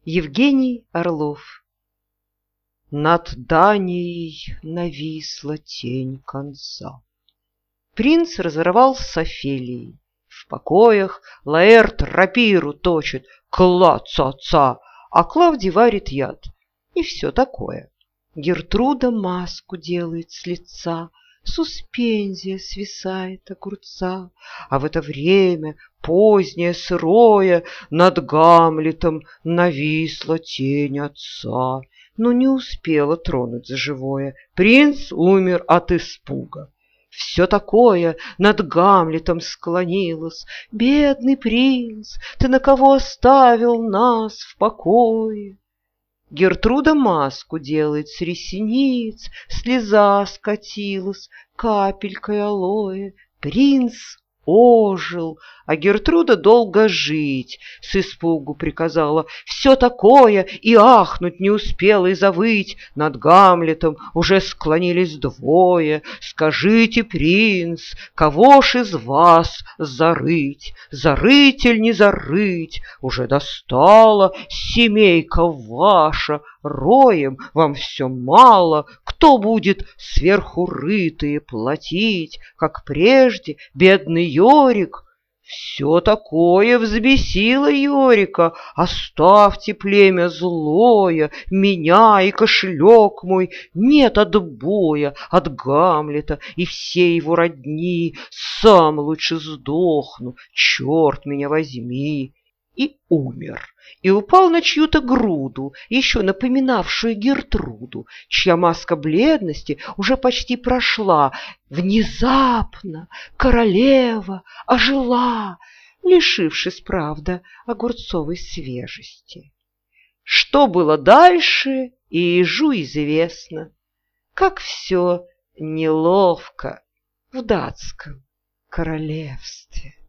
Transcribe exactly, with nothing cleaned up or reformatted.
Евгений Орлов. Над Данией нависла тень конца. Принц разорвал с Офелией. В покоях Лаэрт рапиру точит, кла-ца-ца, а Клавдий варит яд. И все такое. Гертруда маску делает с лица, суспензия свисает огурца, а в это время, позднее, сырое, над Гамлетом нависла тень отца, но не успела тронуть за живое. Принц умер от испуга. Все такое над Гамлетом склонилось. Бедный принц, ты на кого оставил нас в покое? Гертруда маску делает с ресниц, слеза скатилась капелькой алоэ. Принц ожил, а Гертруда долго жить с испугу приказала. Все такое, и ахнуть не успела, и завыть. Над Гамлетом уже склонились двое. Скажите, принц, кого ж из вас зарыть? Зарыть или не зарыть? Уже достала семейка ваша, роем вам все мало. Кто будет сверху рытые платить, как прежде бедный Йорик? Все такое взбесило Йорика. Оставьте племя злое, меня и кошелек мой. Нет отбоя от Гамлета и всей его родни. Сам лучше сдохну, черт меня возьми. И умер, и упал на чью-то груду, еще напоминавшую Гертруду, чья маска бледности уже почти прошла. Внезапно королева ожила, лишившись, правда, огурцовой свежести. Что было дальше, и ежу известно, как все неловко в датском королевстве.